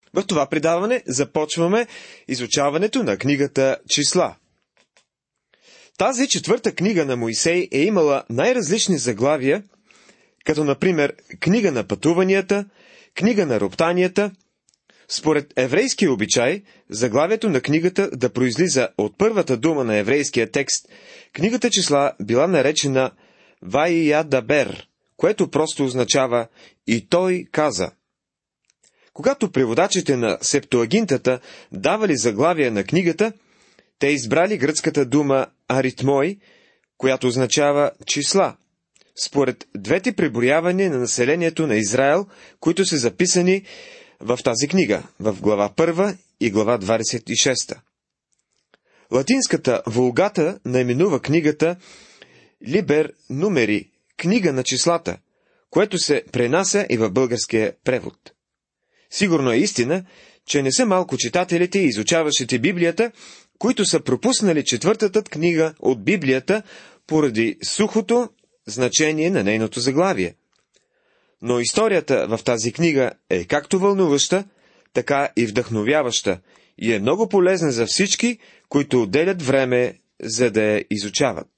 В това предаване започваме изучаването на книгата Числа. Тази четвърта книга на Моисей е имала най-различни заглавия, като например книга на пътуванията, книга на роптанията. Според еврейския обичай, заглавието на книгата да произлиза от първата дума на еврейския текст, книгата Числа била наречена Ваиядабер, което просто означава «И той каза». Когато преводачите на Септуагинтата давали заглавие на книгата, те избрали гръцката дума аритмой, която означава числа, според двете преброявания на населението на Израел, които са записани в тази книга, в глава 1 и глава 26. Латинската Вулгата наименува книгата Либер Нумери, книга на числата, което се пренася и в българския превод. Сигурно е истина, че не са малко читателите и изучаващите Библията, които са пропуснали четвъртата книга от Библията поради сухото значение на нейното заглавие. Но историята в тази книга е както вълнуваща, така и вдъхновяваща и е много полезна за всички, които отделят време, за да я изучават.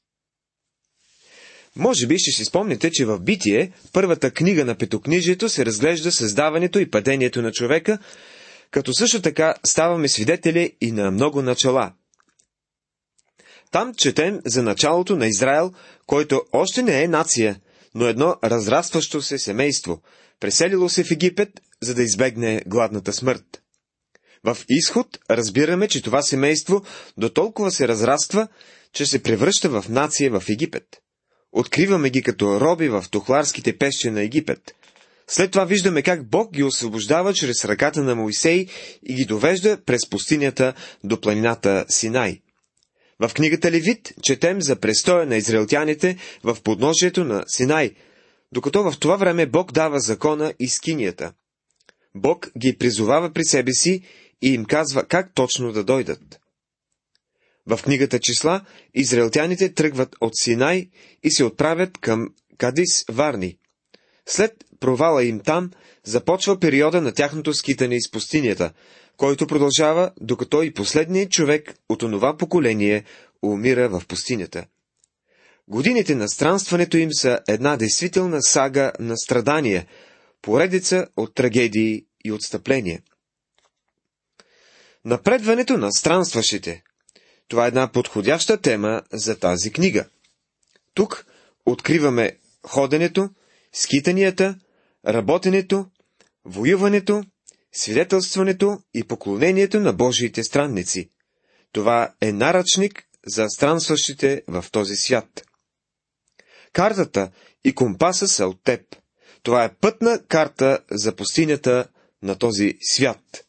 Може би ще си спомните, че в Битие, първата книга на Петокнижието, се разглежда създаването и падението на човека, като също така ставаме свидетели и на много начала. Там четем за началото на Израел, който още не е нация, но едно разрастващо се семейство, преселило се в Египет, за да избегне гладната смърт. В Изход разбираме, че това семейство дотолкова се разраства, че се превръща в нация в Египет. Откриваме ги като роби в тухларските пещи на Египет. След това виждаме как Бог ги освобождава чрез ръката на Моисей и ги довежда през пустинята до планината Синай. В книгата Левит четем за престоя на израелтяните в подножието на Синай, докато в това време Бог дава закона и скинията. Бог ги призовава при себе си и им казва как точно да дойдат. В книгата Числа израелтяните тръгват от Синай и се отправят към Кадис Варни. След провала им там започва периода на тяхното скитане из пустинята, който продължава, докато и последният човек от онова поколение умира в пустинята. Годините на странстването им са една действителна сага на страдания, поредица от трагедии и отстъпления. Напредването на странстващите. Това е една подходяща тема за тази книга. Тук откриваме ходенето, скитанията, работенето, воюването, свидетелстването и поклонението на Божиите странници. Това е наръчник за странстващите в този свят. Картата и компаса са от теб. Това е пътна карта за пустинята на този свят.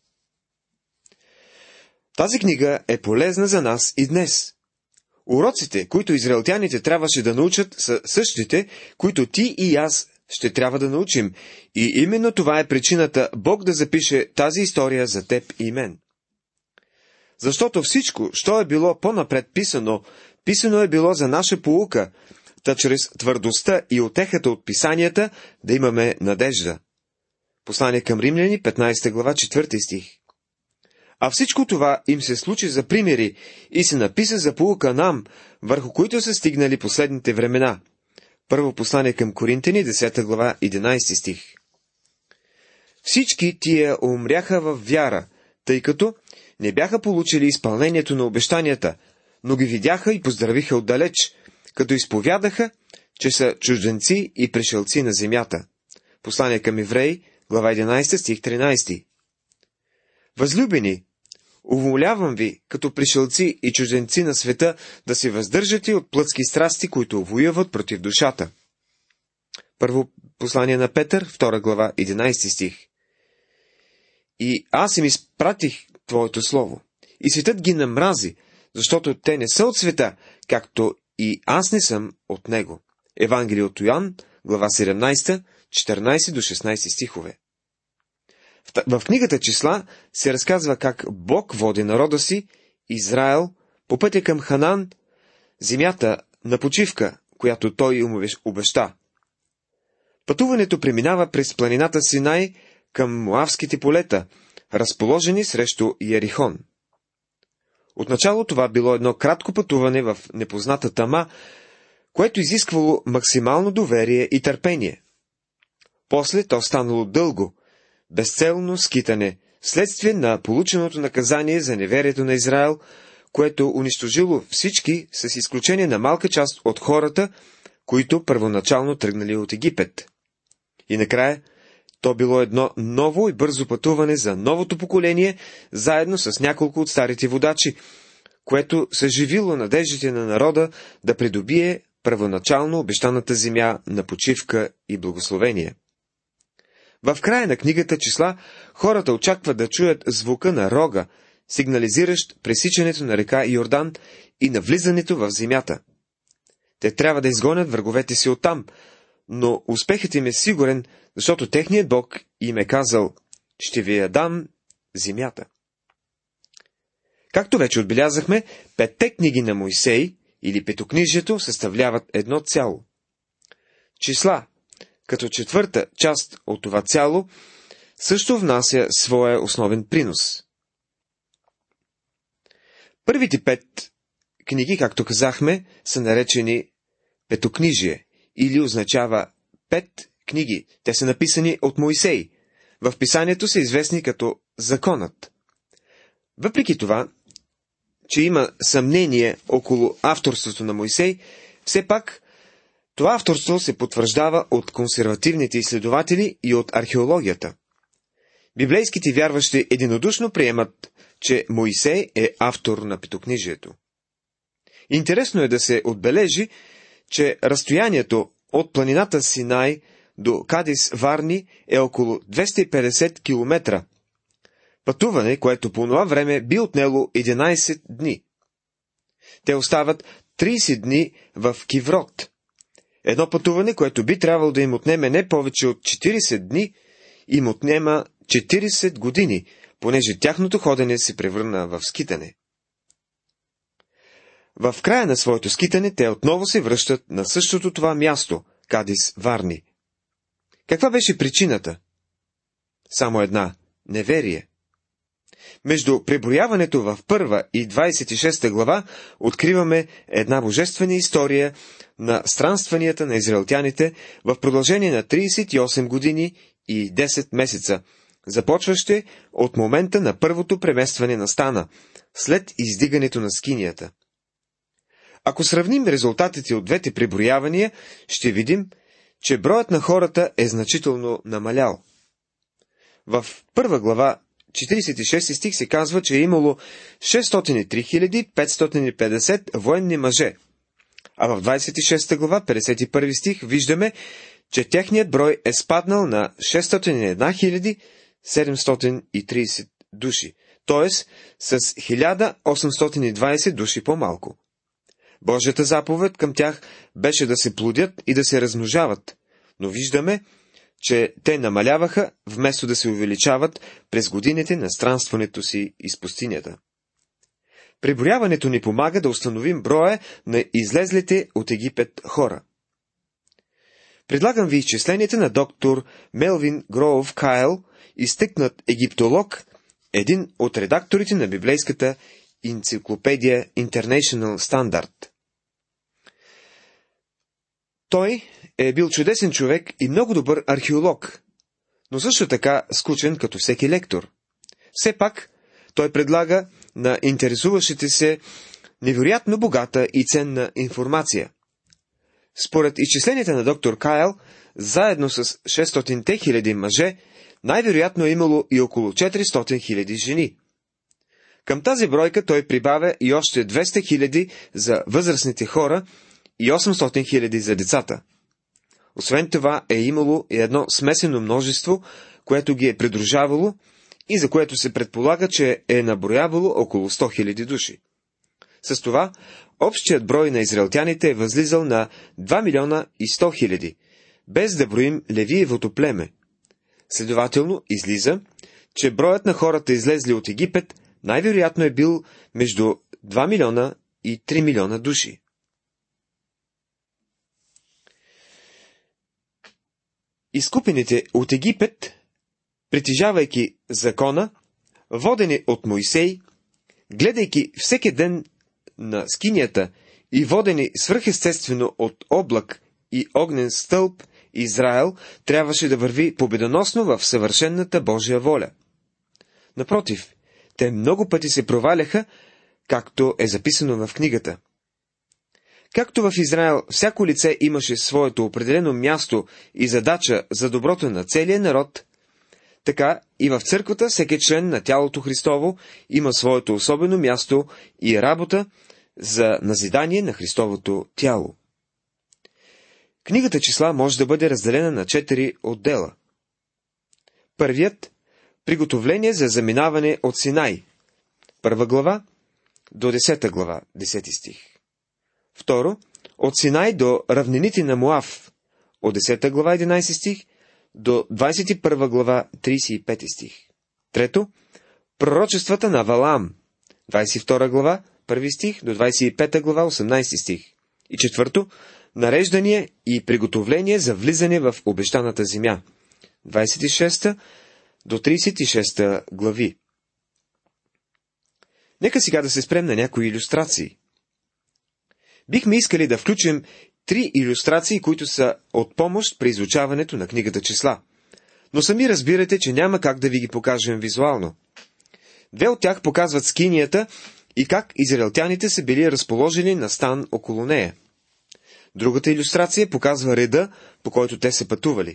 Тази книга е полезна за нас и днес. Уроците, които израелтяните трябваше да научат, са същите, които ти и аз ще трябва да научим. И именно това е причината Бог да запише тази история за теб и мен. Защото всичко, що е било по-напред писано е било за наша поука, та чрез твърдостта и утехата от писанията да имаме надежда. Послание към Римляни, 15 глава, 4 стих. А всичко това им се случи за примери и се написа за поука нам, върху които са стигнали последните времена. Първо послание към Коринтяни, 10 глава, 11 стих. Всички тия умряха в вяра, тъй като не бяха получили изпълнението на обещанията, но ги видяха и поздравиха отдалеч, като изповядаха, че са чужденци и пришелци на земята. Послание към Евреи, глава 11, стих 13. Възлюбени, уволявам ви, като пришелци и чужденци на света, да се въздържате от плътски страсти, които воюват против душата. Първо послание на Петър, 2 глава, 11 стих. И аз им изпратих Твоето слово. И светът ги намрази, защото те не са от света, както и аз не съм от него. Евангелие от Йоан, глава 17, 14 до 16 стихове. В книгата Числа се разказва как Бог води народа си, Израел, по пътя към Ханан, земята на почивка, която той им обеща. Пътуването преминава през планината Синай към Моавските полета, разположени срещу Йерихон. Отначало това било едно кратко пътуване в непозната тъма, което изисквало максимално доверие и търпение. После то станало дълго, безцелно скитане, следствие на полученото наказание за неверието на Израел, което унищожило всички, с изключение на малка част от хората, които първоначално тръгнали от Египет. И накрая, то било едно ново и бързо пътуване за новото поколение, заедно с няколко от старите водачи, което съживило надеждите на народа да придобие първоначално обещаната земя на почивка и благословение. В края на книгата Числа хората очакват да чуят звука на рога, сигнализиращ пресичането на река Йордан и навлизането в земята. Те трябва да изгонят враговете си оттам, но успехът им е сигурен, защото техният Бог им е казал: ще ви я дам земята. Както вече отбелязахме, 5 книги на Мойсей или Петокнижието съставляват едно цяло. Числа, като четвърта част от това цяло, също внася своя основен принос. Първите 5 книги, както казахме, са наречени Петокнижие, или означава 5 книги. Те са написани от Мойсей. В писанието са известни като Законът. Въпреки това, че има съмнение около авторството на Мойсей, все пак това авторство се потвърждава от консервативните изследователи и от археологията. Библейските вярващи единодушно приемат, че Мойсей е автор на Петокнижието. Интересно е да се отбележи, че разстоянието от планината Синай до Кадис Варни е около 250 км. Пътуване, което по това време би отнело 11 дни. Те остават 30 дни в Киврот. Едно пътуване, което би трябвало да им отнеме не повече от 40 дни, им отнема 40 години, понеже тяхното ходене се превърна в скитане. В края на своето скитане те отново се връщат на същото това място, Кадис Варни. Каква беше причината? Само една – неверие. Между преброяването в 1 и 26 глава откриваме една божествена история на странстванията на израелтяните в продължение на 38 години и 10 месеца, започващи от момента на първото преместване на стана, след издигането на скинията. Ако сравним резултатите от двете преброявания, ще видим, че броят на хората е значително намалял. В 1 глава 46 стих се казва, че е имало 603 550 военни мъже, а в 26 глава 51 стих виждаме, че техният брой е спаднал на 601 730 души, т.е. с 1820 души по-малко. Божията заповед към тях беше да се плодят и да се размножават, но виждаме, че те намаляваха, вместо да се увеличават през годините на странстването си из пустинята. Преброяването ни помага да установим броя на излезлите от Египет хора. Предлагам ви изчисленията на доктор Мелвин Гроув Кайл, изтъкнат египтолог, един от редакторите на библейската енциклопедия International Standard. Той е бил чудесен човек и много добър археолог, но също така скучен като всеки лектор. Все пак, той предлага на интересуващите се невероятно богата и ценна информация. Според изчисленията на доктор Кайл, заедно с 600 хиляди мъже, най-вероятно е имало и около 400 хиляди жени. Към тази бройка той прибавя и още 200 хиляди за възрастните хора и 800 хиляди за децата. Освен това е имало и едно смесено множество, което ги е придружавало и за което се предполага, че е наброявало около 100 хиляди души. С това, общият брой на израелтяните е възлизал на 2 милиона и 100 хиляди, без да броим Левиевото племе. Следователно, излиза, че броят на хората излезли от Египет най-вероятно е бил между 2 милиона и 3 милиона души. Изкупените от Египет, притежавайки закона, водени от Моисей, гледайки всеки ден на скинията и водени свръхестествено от облак и огнен стълб, Израел трябваше да върви победоносно в съвършенната Божия воля. Напротив, те много пъти се проваляха, както е записано в книгата. Както в Израел всяко лице имаше своето определено място и задача за доброто на целия народ, така и в църквата всеки член на тялото Христово има своето особено място и работа за назидание на Христовото тяло. Книгата Числа може да бъде разделена на 4 отдела. Първият – приготовление за заминаване от Синай, 1 глава до 10 глава, 10 стих. Второ, от Синай до равнините на Моав, от 10 глава, 11 стих, до 21 глава, 35 стих. Трето, пророчествата на Валаам, 22 глава, 1 стих, до 25 глава, 18 стих. И четвърто, нареждане и приготовление за влизане в обещаната земя, 26 до 36 глави. Нека сега да се спрем на някои илюстрации. Бихме искали да включим 3 илюстрации, които са от помощ при изучаването на книгата Числа. Но сами разбирате, че няма как да ви ги покажем визуално. 2 от тях показват скинията и как израелтяните са били разположени на стан около нея. Другата илюстрация показва реда, по който те се пътували.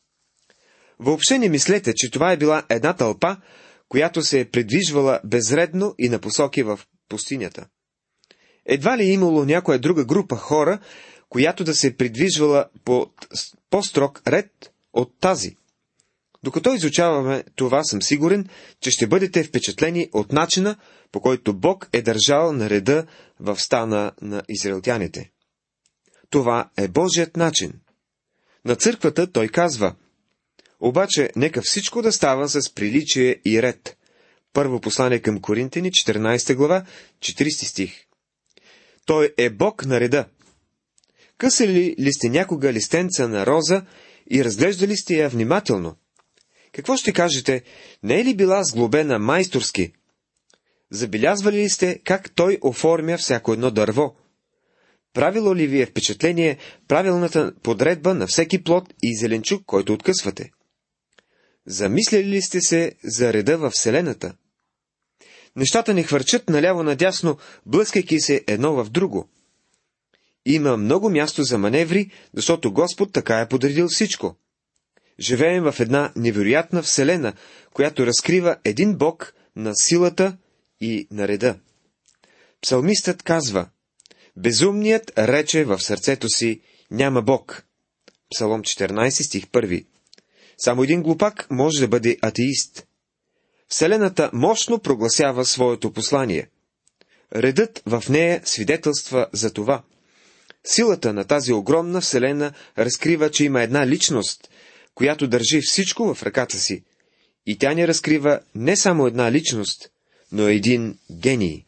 Въобще не мислете, че това е била една тълпа, която се е придвижвала безредно и на посоки в пустинята. Едва ли е имало някоя друга група хора, която да се е придвижвала по по-строг ред от тази. Докато изучаваме това, съм сигурен, че ще бъдете впечатлени от начина, по който Бог е държал на реда в стана на израелтяните. Това е Божият начин. На църквата той казва: обаче нека всичко да става с приличие и ред. Първо послание към Коринтяни, 14 глава, 40 стих. Той е Бог на реда. Късали ли сте някога листенца на роза и разглеждали сте я внимателно? Какво ще кажете, не е ли била сглобена майсторски? Забелязвали ли сте как той оформя всяко едно дърво? Правило ли ви е впечатление правилната подредба на всеки плод и зеленчук, който откъсвате? Замисляли ли сте се за реда във Вселената? Нещата не хвърчат наляво-надясно, блъскайки се едно в друго. Има много място за маневри, защото Господ така е подредил всичко. Живеем в една невероятна Вселена, която разкрива един Бог на силата и на реда. Псалмистът казва: безумният рече в сърцето си: няма Бог. Псалом 14, стих 1. Само един глупак може да бъде атеист. Вселената мощно прогласява своето послание. Редът в нея свидетелства за това. Силата на тази огромна Вселена разкрива, че има една личност, която държи всичко в ръката си. И тя ни разкрива не само една личност, но един гений.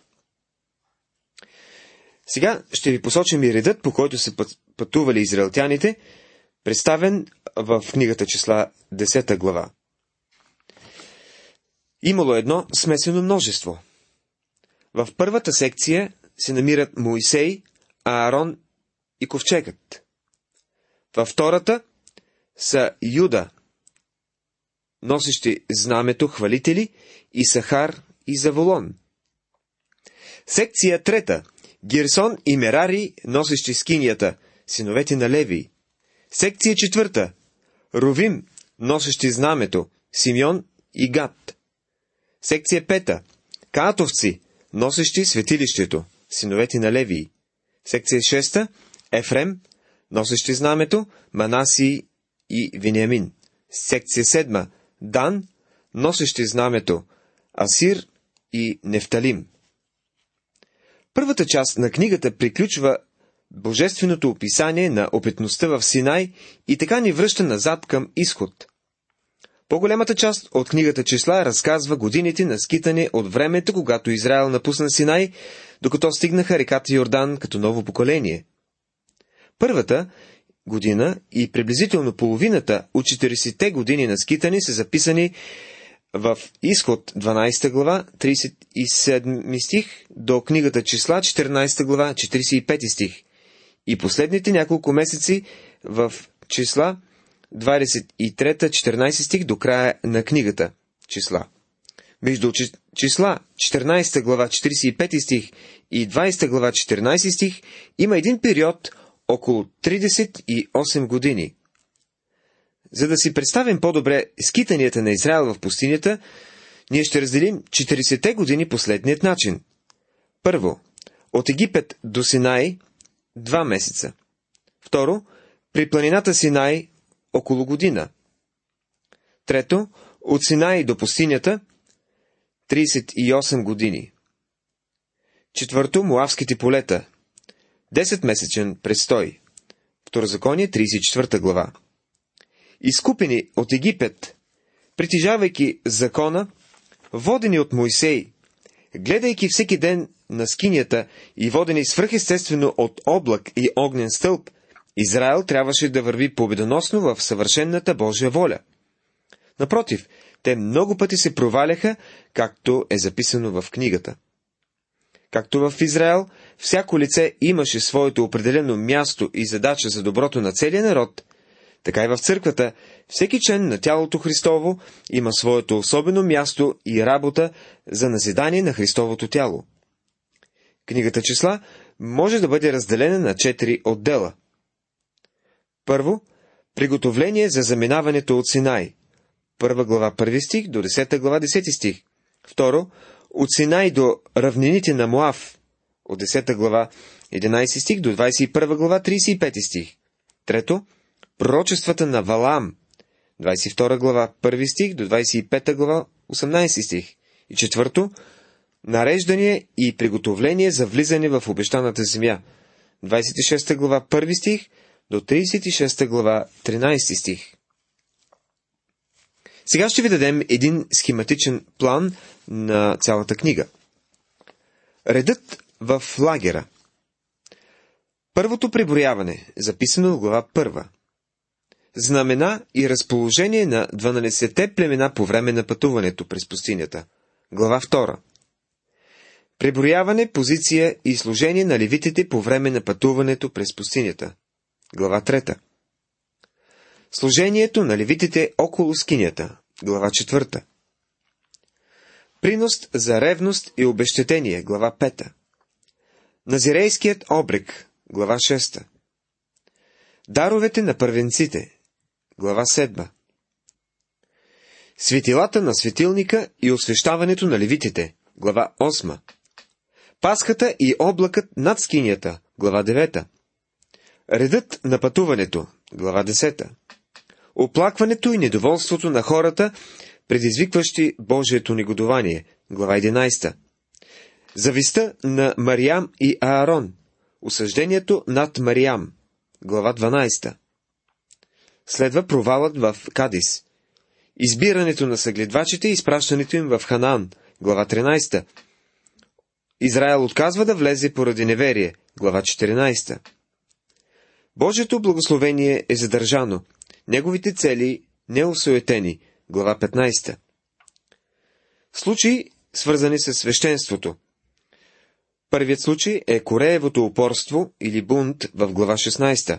Сега ще ви посочим и редът, по който се пътували израелтяните, представен в книгата Числа, 10 глава. Имало едно смесено множество. В първата секция се намират Моисей, Аарон и ковчегът. Във втората са Юда, носещи знамето хвалители, Исахар и Заволон. Секция трета – Герсон и Мерари, носещи скинията, синовете на Леви. Секция четвърта – Рувим, носещи знамето, Симеон и Гад. Секция пета – Каатовци, носещи светилището, синовете на Леви. Секция шеста – Ефрем, носещи знамето, Манаси и Вениамин. Секция седма – Дан, носещи знамето, Асир и Нефталим. Първата част на книгата приключва божественото описание на опитността в Синай и така ни връща назад към изход. По-голямата част от книгата Числа разказва годините на скитане от времето, когато Израел напусна Синай, докато стигнаха реката Йордан като ново поколение. Първата година и приблизително половината от 40-те години на скитане са записани в Изход 12 глава, 37 стих, до книгата Числа, 14 глава, 45 стих. И последните няколко месеци в Числа, 23-14 стих, до края на книгата Числа. Между Числа, 14 глава, 45 стих и 20 глава, 14 стих, има един период около 38 години. За да си представим по-добре скитанията на Израел в пустинята, ние ще разделим 40-те години последният начин. Първо, от Египет до Синай 2 месеца. Второ, при планината Синай около година. Трето, от Синай до пустинята 38 години. Четвърто, Моавските полета 10-месечен престой. Второзаконие 34 глава. Изкупени от Египет, притежавайки закона, водени от Мойсей, гледайки всеки ден на скинията и водени свръхестествено от облак и огнен стълб, Израел трябваше да върви победоносно в съвършенната Божия воля. Напротив, те много пъти се проваляха, както е записано в книгата. Както в Израел, всяко лице имаше своето определено място и задача за доброто на целия народ, така и в църквата, всеки член на тялото Христово има своето особено място и работа за назидание на Христовото тяло. Книгата Числа може да бъде разделена на 4 отдела. Първо, приготовление за заминаването от Синай. 1 глава 1 стих до 10 глава 10 стих. Второ, от Синай до равнините на Моав. От 10 глава 11 стих до 21 глава 35 стих. Трето, пророчествата на Валаам. 22 глава 1 стих до 25 глава 18 стих. И четвърто, нареждане и приготовление за влизане в обещаната земя. 26 глава 1 стих до 36 глава 13 стих. Сега ще ви дадем един схематичен план на цялата книга. Редът в лагера. Първото преброяване, записано в глава 1. Знамена и разположение на 12-те племена по време на пътуването през пустинята. Глава 2. Преброяване, позиция и служение на левитите по време на пътуването през пустинята. Глава 3. Служението на левитите около скинята. Глава 4. Принос за ревност и обезщетение. Глава 5. Назирейският обрек. Глава 6. Даровете на първенците. Глава 7. Светилата на светилника и освещаването на левитите. Глава 8. Пасхата и облакът над скинията. Глава 9. Редът на пътуването. Глава 10. Оплакването и недоволството на хората, предизвикващи Божието негодование. Глава 11. Завистта на Мариам и Аарон. Осъждението над Мариам. Глава 12. Следва провалът в Кадис. Избирането на съгледвачите и изпращането им в Ханаан. Глава 13. Израел отказва да влезе поради неверие. Глава 14. Божието благословение е задържано. Неговите цели неосуетени. Глава 15. Случаи, свързани с свещенството. Първият случай е Кореевото упорство или бунт в глава 16.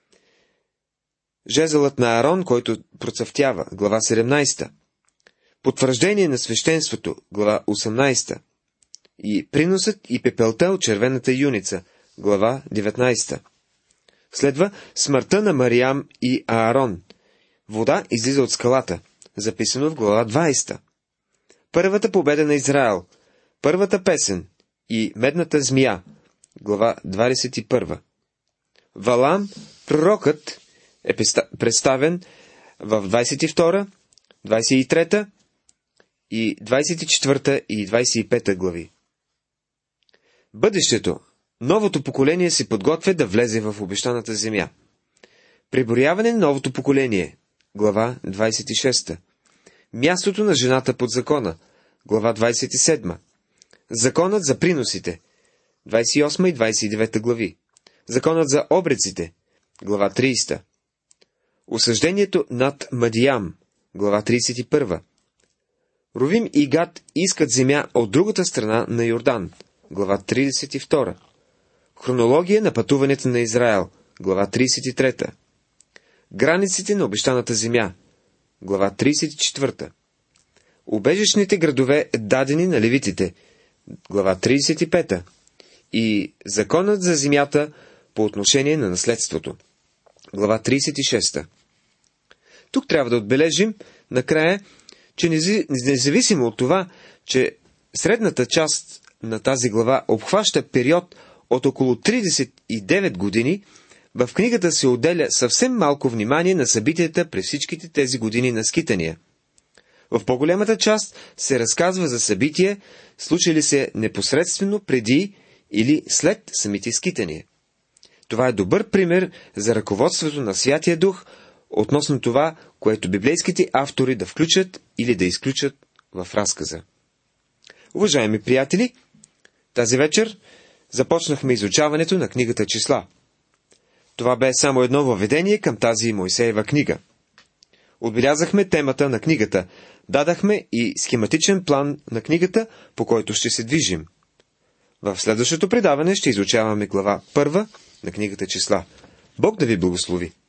Жезълът на Аарон, който процъфтява. Глава 17. Потвърждение на свещенството. Глава 18. И приносът и пепелта от червената юница. Глава 19. Следва смъртта на Мариам и Аарон. Вода излиза от скалата. Записано в глава 20. Първата победа на Израел. Първата песен и медната змия. Глава 21. Валам, пророкът, е представен в 22, 23 и 24 и 25 глави. Бъдещето, новото поколение се подготвя да влезе в обещаната земя. Преброяване на новото поколение. Глава 26. Мястото на жената под закона. Глава 27. Законът за приносите. 28 и 29 глави. Законът за обреците. Глава 30. Осъждението над Мадиям. Глава 31. Рувим и Гад искат земя от другата страна на Йордан. Глава 32. Хронология на пътуването на Израел. Глава 33. Границите на обещаната земя. Глава 34. Убежищните градове, дадени на левитите. Глава 35. И законът за земята по отношение на наследството. Глава 36. Тук трябва да отбележим накрая, че независимо от това, че средната част на тази глава обхваща период от около 39 години, в книгата се отделя съвсем малко внимание на събитията през всичките тези години на скитания. В по-голямата част се разказва за събития, случили се непосредствено преди или след самите скитания. Това е добър пример за ръководството на Святия Дух относно това, което библейските автори да включат или да изключат в разказа. Уважаеми приятели, тази вечер започнахме изучаването на книгата Числа. Това бе само едно въведение към тази Мойсеева книга. Отбелязахме темата на книгата, дадахме и схематичен план на книгата, по който ще се движим. В следващото предаване ще изучаваме глава 1 на книгата Числа. Бог да ви благослови!